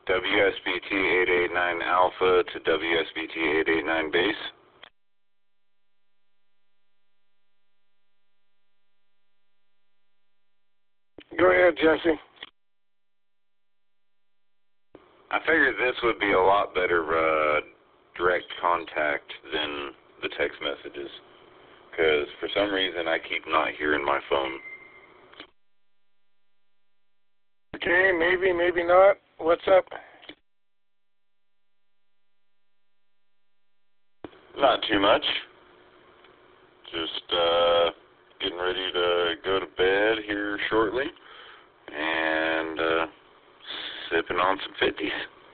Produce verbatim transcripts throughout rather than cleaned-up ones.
W S B T eight eight nine Alpha to W S B T eight eight nine base. Go ahead, Jesse. I figured this would be a lot better uh, direct contact than the text messages, because for some reason I keep not hearing my phone. Okay, maybe, maybe not. What's up? Not too much. Just uh, getting ready to go to bed here shortly, and uh, sipping on some fifties.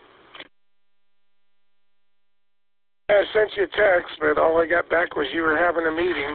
I sent you a text, but all I got back was you were having a meeting.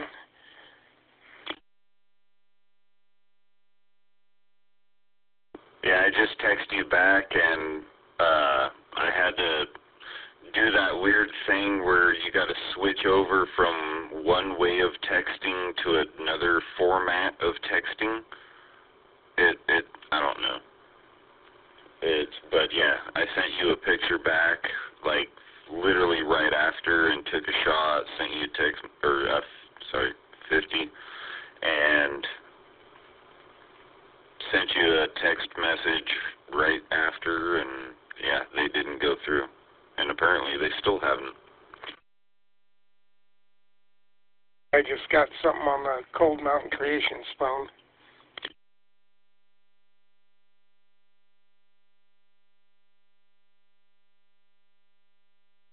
Yeah, I just texted you back, and uh, I had to do that weird thing where you got to switch over from one way of texting to another format of texting. It, it, I don't know. It's, but yeah, I sent you a picture back, like literally right after, and took a shot. Sent you a text, or uh, sorry, fifty, and sent you a text message right after, and yeah, they didn't go through. And apparently they still haven't. I just got something on the Cold Mountain Creations phone.